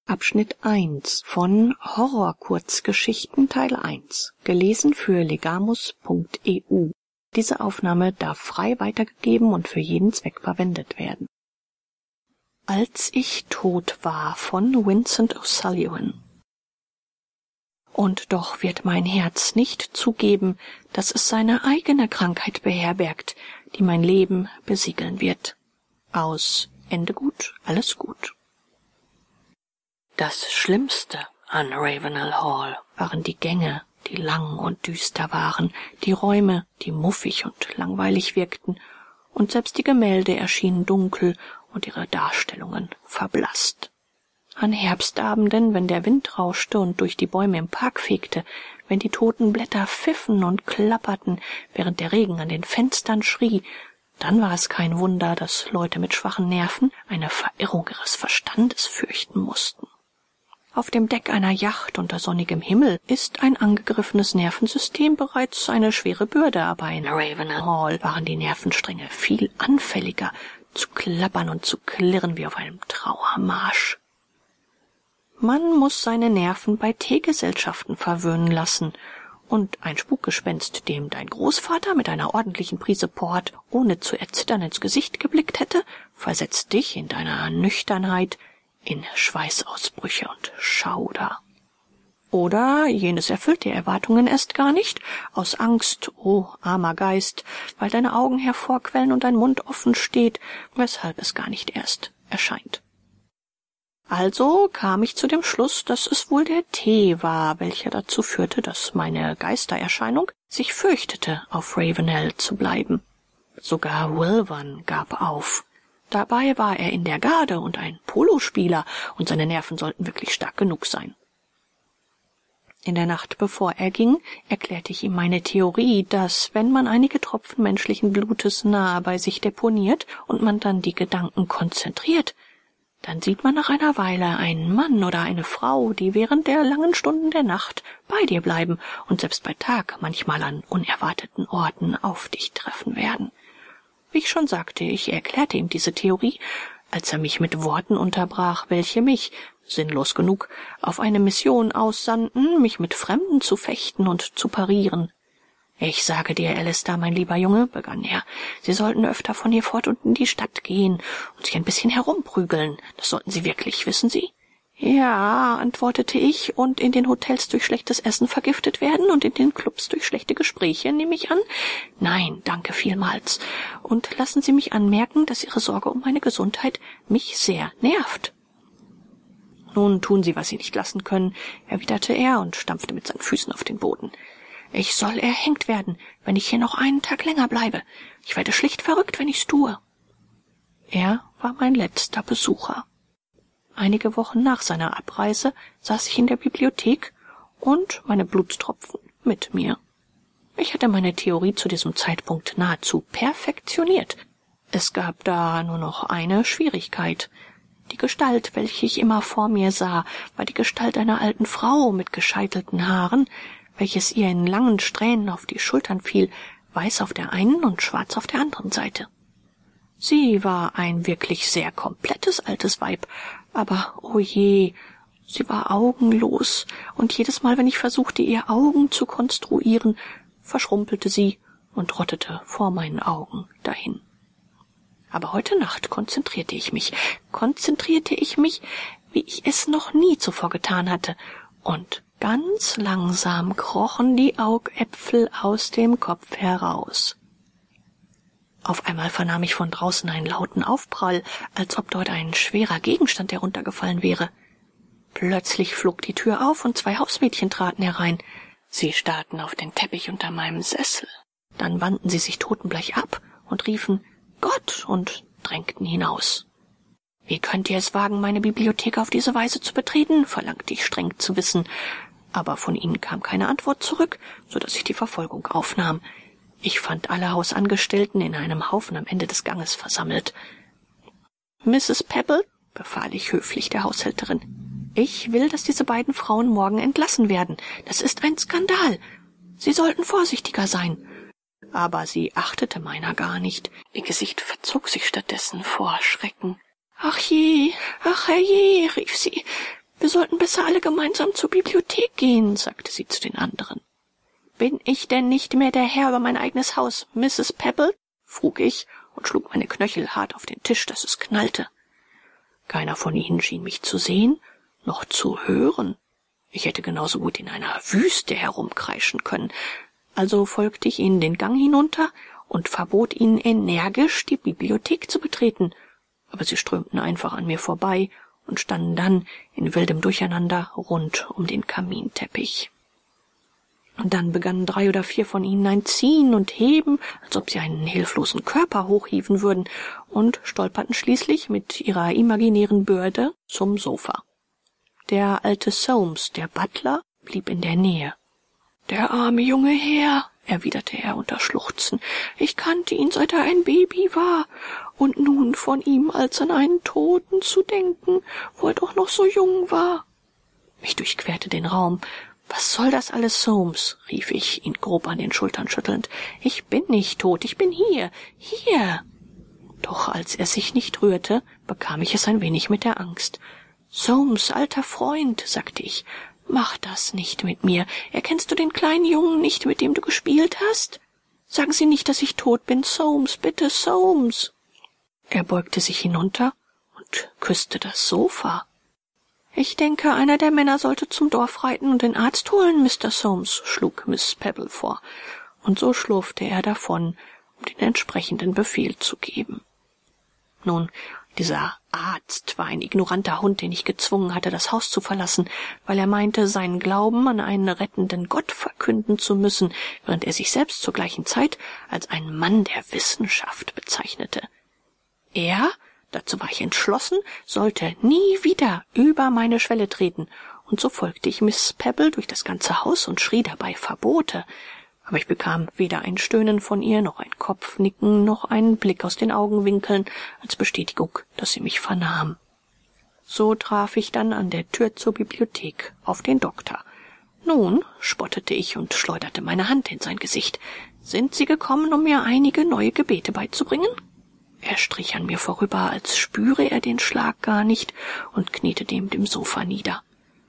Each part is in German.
Abschnitt 1 von Horror-Kurzgeschichten Teil 1. Gelesen für legamus.eu. Diese Aufnahme darf frei weitergegeben und für jeden Zweck verwendet werden. Als ich tot war von Vincent O'Sullivan. Und doch wird mein Herz nicht zugeben, dass es seine eigene Krankheit beherbergt, die mein Leben besiegeln wird. Aus Ende gut, alles gut. Das Schlimmste an Ravenel Hall waren die Gänge, die lang und düster waren, die Räume, die muffig und langweilig wirkten, und selbst die Gemälde erschienen dunkel und ihre Darstellungen verblasst. An Herbstabenden, wenn der Wind rauschte und durch die Bäume im Park fegte, wenn die toten Blätter pfiffen und klapperten, während der Regen an den Fenstern schrie, dann war es kein Wunder, dass Leute mit schwachen Nerven eine Verirrung ihres Verstandes fürchten mussten. Auf dem Deck einer Yacht unter sonnigem Himmel ist ein angegriffenes Nervensystem bereits eine schwere Bürde, aber in Ravenel Hall waren die Nervenstränge viel anfälliger, zu klappern und zu klirren wie auf einem Trauermarsch. Man muss seine Nerven bei Teegesellschaften verwöhnen lassen, und ein Spukgespenst, dem dein Großvater mit einer ordentlichen Prise Port ohne zu erzittern ins Gesicht geblickt hätte, versetzt dich in deiner Nüchternheit in Schweißausbrüche und Schauder. Oder jenes erfüllt die Erwartungen erst gar nicht, aus Angst, oh armer Geist, weil deine Augen hervorquellen und dein Mund offen steht, weshalb es gar nicht erst erscheint. Also kam ich zu dem Schluss, dass es wohl der Tee war, welcher dazu führte, dass meine Geistererscheinung sich fürchtete, auf Ravenel zu bleiben. Sogar Wilvan gab auf. Dabei war er in der Garde und ein Polospieler, und seine Nerven sollten wirklich stark genug sein. In der Nacht, bevor er ging, erklärte ich ihm meine Theorie, dass, wenn man einige Tropfen menschlichen Blutes nahe bei sich deponiert und man dann die Gedanken konzentriert, dann sieht man nach einer Weile einen Mann oder eine Frau, die während der langen Stunden der Nacht bei dir bleiben und selbst bei Tag manchmal an unerwarteten Orten auf dich treffen werden. Wie ich schon sagte, ich erklärte ihm diese Theorie, als er mich mit Worten unterbrach, welche mich, sinnlos genug, auf eine Mission aussandten, mich mit Fremden zu fechten und zu parieren. »Ich sage dir, Alistair, mein lieber Junge«, begann er, »Sie sollten öfter von hier fort und in die Stadt gehen und sich ein bisschen herumprügeln. Das sollten Sie wirklich, wissen Sie?« »Ja«, antwortete ich, »und in den Hotels durch schlechtes Essen vergiftet werden und in den Clubs durch schlechte Gespräche, nehme ich an?« »Nein, danke vielmals. Und lassen Sie mich anmerken, dass Ihre Sorge um meine Gesundheit mich sehr nervt.« »Nun tun Sie, was Sie nicht lassen können«, erwiderte er und stampfte mit seinen Füßen auf den Boden. »Ich soll erhängt werden, wenn ich hier noch einen Tag länger bleibe. Ich werde schlicht verrückt, wenn ich's tue.« Er war mein letzter Besucher. Einige Wochen nach seiner Abreise saß ich in der Bibliothek und meine Blutstropfen mit mir. Ich hatte meine Theorie zu diesem Zeitpunkt nahezu perfektioniert. Es gab da nur noch eine Schwierigkeit. Die Gestalt, welche ich immer vor mir sah, war die Gestalt einer alten Frau mit gescheitelten Haaren, welches ihr in langen Strähnen auf die Schultern fiel, weiß auf der einen und schwarz auf der anderen Seite. Sie war ein wirklich sehr komplettes altes Weib, aber oh je, sie war augenlos, und jedes Mal, wenn ich versuchte, ihr Augen zu konstruieren, verschrumpelte sie und rottete vor meinen Augen dahin. Aber heute Nacht konzentrierte ich mich, wie ich es noch nie zuvor getan hatte, und ganz langsam krochen die Augäpfel aus dem Kopf heraus. Auf einmal vernahm ich von draußen einen lauten Aufprall, als ob dort ein schwerer Gegenstand heruntergefallen wäre. Plötzlich flog die Tür auf und 2 Hausmädchen traten herein. Sie starrten auf den Teppich unter meinem Sessel. Dann wandten sie sich totenbleich ab und riefen »Gott« und drängten hinaus. »Wie könnt ihr es wagen, meine Bibliothek auf diese Weise zu betreten?«, verlangte ich streng zu wissen. Aber von ihnen kam keine Antwort zurück, so dass ich die Verfolgung aufnahm. Ich fand alle Hausangestellten in einem Haufen am Ende des Ganges versammelt. »Mrs. Pebble«, befahl ich höflich der Haushälterin, »ich will, dass diese beiden Frauen morgen entlassen werden. Das ist ein Skandal. Sie sollten vorsichtiger sein.« Aber sie achtete meiner gar nicht. Ihr Gesicht verzog sich stattdessen vor Schrecken. »Ach je, ach herrje«, rief sie, Wir sollten besser alle gemeinsam zur Bibliothek gehen, sagte sie zu den anderen. »Bin ich denn nicht mehr der Herr über mein eigenes Haus, Mrs. Pebble?« frug ich und schlug meine Knöchel hart auf den Tisch, dass es knallte. Keiner von ihnen schien mich zu sehen, noch zu hören. Ich hätte genauso gut in einer Wüste herumkreischen können. Also folgte ich ihnen den Gang hinunter und verbot ihnen energisch, die Bibliothek zu betreten. Aber sie strömten einfach an mir vorbei und standen dann in wildem Durcheinander rund um den Kaminteppich. Und dann begannen 3 oder 4 von ihnen ein Ziehen und Heben, als ob sie einen hilflosen Körper hochhieven würden, und stolperten schließlich mit ihrer imaginären Bürde zum Sofa. Der alte Soames, der Butler, blieb in der Nähe. »Der arme junge Herr«, erwiderte er unter Schluchzen, »ich kannte ihn, seit er ein Baby war, und nun von ihm als an einen Toten zu denken, wo er doch noch so jung war.« Ich durchquerte den Raum. »Was soll das alles, Soames?« rief ich, ihn grob an den Schultern schüttelnd. »Ich bin nicht tot, ich bin hier, hier!« Doch als er sich nicht rührte, bekam ich es ein wenig mit der Angst. »Soames, alter Freund«, sagte ich, »mach das nicht mit mir. Erkennst du den kleinen Jungen nicht, mit dem du gespielt hast? Sagen Sie nicht, dass ich tot bin, Soames, bitte, Soames.« Er beugte sich hinunter und küsste das Sofa. »Ich denke, einer der Männer sollte zum Dorf reiten und den Arzt holen, Mr. Soames«, schlug Miss Pebble vor. Und so schlurfte er davon, um den entsprechenden Befehl zu geben. Nun, dieser Arzt war ein ignoranter Hund, den ich gezwungen hatte, das Haus zu verlassen, weil er meinte, seinen Glauben an einen rettenden Gott verkünden zu müssen, während er sich selbst zur gleichen Zeit als einen Mann der Wissenschaft bezeichnete. Er, dazu war ich entschlossen, sollte nie wieder über meine Schwelle treten, und so folgte ich Miss Pebble durch das ganze Haus und schrie dabei Verbote. Aber ich bekam weder ein Stöhnen von ihr, noch ein Kopfnicken, noch einen Blick aus den Augenwinkeln, als Bestätigung, dass sie mich vernahm. So traf ich dann an der Tür zur Bibliothek auf den Doktor. »Nun«, spottete ich und schleuderte meine Hand in sein Gesicht, »sind Sie gekommen, um mir einige neue Gebete beizubringen?« Er strich an mir vorüber, als spüre er den Schlag gar nicht, und kniete neben dem Sofa nieder.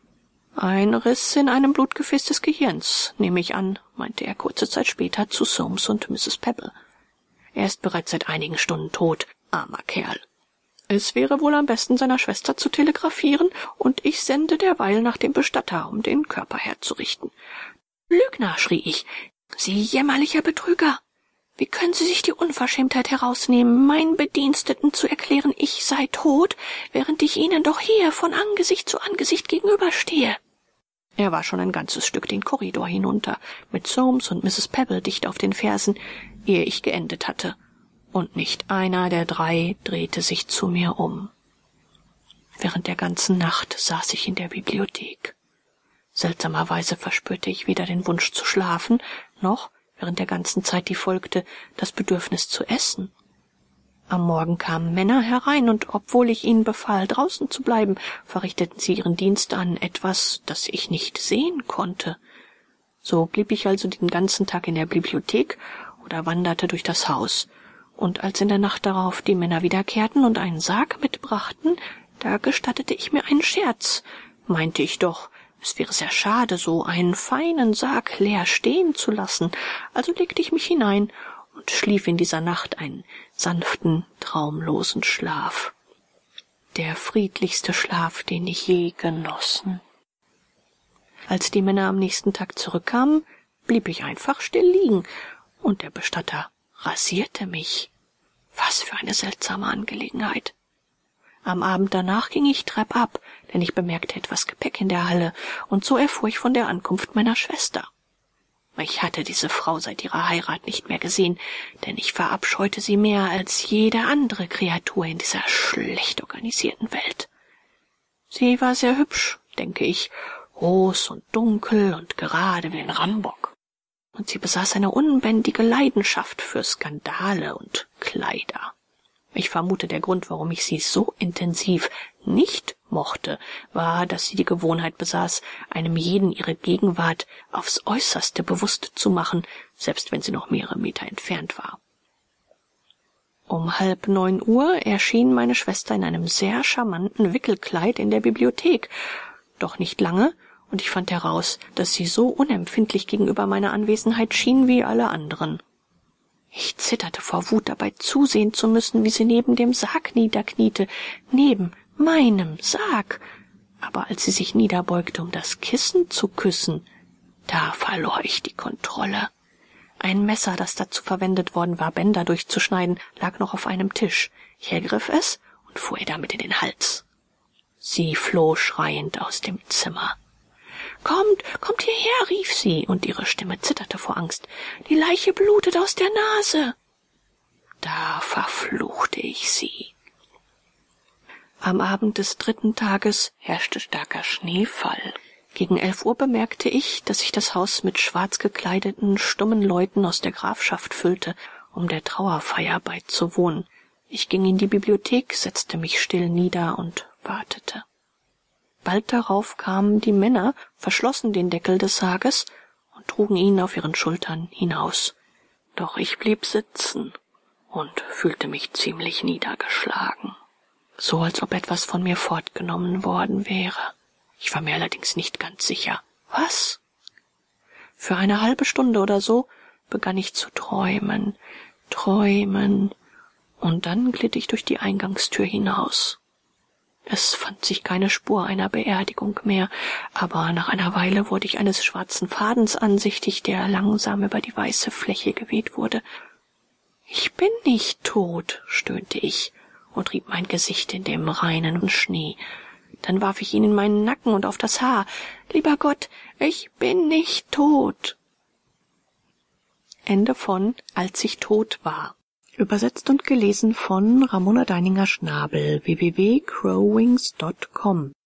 »Ein Riss in einem Blutgefäß des Gehirns, nehme ich an«, meinte er kurze Zeit später zu Soames und Mrs. Pebble. »Er ist bereits seit einigen Stunden tot, armer Kerl. Es wäre wohl am besten, seiner Schwester zu telegrafieren, und ich sende derweil nach dem Bestatter, um den Körper herzurichten.« »Lügner«, schrie ich, »Sie jämmerlicher Betrüger! Wie können Sie sich die Unverschämtheit herausnehmen, meinen Bediensteten zu erklären, ich sei tot, während ich Ihnen doch hier von Angesicht zu Angesicht gegenüberstehe?« Er war schon ein ganzes Stück den Korridor hinunter, mit Soames und Mrs. Pebble dicht auf den Fersen, ehe ich geendet hatte, und nicht einer der 3 drehte sich zu mir um. Während der ganzen Nacht saß ich in der Bibliothek. Seltsamerweise verspürte ich weder den Wunsch zu schlafen, noch, während der ganzen Zeit, die folgte, das Bedürfnis zu essen. Am Morgen kamen Männer herein, und obwohl ich ihnen befahl, draußen zu bleiben, verrichteten sie ihren Dienst an etwas, das ich nicht sehen konnte. So blieb ich also den ganzen Tag in der Bibliothek oder wanderte durch das Haus. Und als in der Nacht darauf die Männer wiederkehrten und einen Sarg mitbrachten, da gestattete ich mir einen Scherz, meinte ich doch, es wäre sehr schade, so einen feinen Sarg leer stehen zu lassen, also legte ich mich hinein und schlief in dieser Nacht einen sanften, traumlosen Schlaf. Der friedlichste Schlaf, den ich je genossen. Als die Männer am nächsten Tag zurückkamen, blieb ich einfach still liegen, und der Bestatter rasierte mich. Was für eine seltsame Angelegenheit. Am Abend danach ging ich treppab, denn ich bemerkte etwas Gepäck in der Halle, und so erfuhr ich von der Ankunft meiner Schwester. Ich hatte diese Frau seit ihrer Heirat nicht mehr gesehen, denn ich verabscheute sie mehr als jede andere Kreatur in dieser schlecht organisierten Welt. Sie war sehr hübsch, denke ich, groß und dunkel und gerade wie ein Rambock. Und sie besaß eine unbändige Leidenschaft für Skandale und Kleider. Ich vermute, der Grund, warum ich sie so intensiv nicht mochte, war, dass sie die Gewohnheit besaß, einem jeden ihre Gegenwart aufs Äußerste bewusst zu machen, selbst wenn sie noch mehrere Meter entfernt war. Um 8:30 erschien meine Schwester in einem sehr charmanten Wickelkleid in der Bibliothek. doch nicht lange, und ich fand heraus, dass sie so unempfindlich gegenüber meiner Anwesenheit schien wie alle anderen. Ich zitterte vor Wut, dabei zusehen zu müssen, wie sie neben dem Sarg niederkniete, neben meinem Sarg. Aber als sie sich niederbeugte, um das Kissen zu küssen, da verlor ich die Kontrolle. Ein Messer, das dazu verwendet worden war, Bänder durchzuschneiden, lag noch auf einem Tisch. Ich ergriff es und fuhr ihr damit in den Hals. Sie floh schreiend aus dem Zimmer. »Kommt hierher«, rief sie, und ihre Stimme zitterte vor Angst. »Die Leiche blutet aus der Nase.« Da verfluchte ich sie. Am Abend des 3. Tages herrschte starker Schneefall. Gegen 11 Uhr bemerkte ich, dass sich das Haus mit schwarz gekleideten, stummen Leuten aus der Grafschaft füllte, um der Trauerfeier beizuwohnen. Ich ging in die Bibliothek, setzte mich still nieder und wartete. Bald darauf kamen die Männer, verschlossen den Deckel des Sarges und trugen ihn auf ihren Schultern hinaus. Doch ich blieb sitzen und fühlte mich ziemlich niedergeschlagen, so als ob etwas von mir fortgenommen worden wäre. Ich war mir allerdings nicht ganz sicher. Was? Für eine halbe Stunde oder so begann ich zu träumen, und dann glitt ich durch die Eingangstür hinaus. Es fand sich keine Spur einer Beerdigung mehr, aber nach einer Weile wurde ich eines schwarzen Fadens ansichtig, der langsam über die weiße Fläche geweht wurde. »Ich bin nicht tot«, stöhnte ich und rieb mein Gesicht in dem reinen Schnee. Dann warf ich ihn in meinen Nacken und auf das Haar. »Lieber Gott, ich bin nicht tot.« Ende von Als ich tot war. Übersetzt und gelesen von Ramona Deininger-Schnabel, www.crowwings.com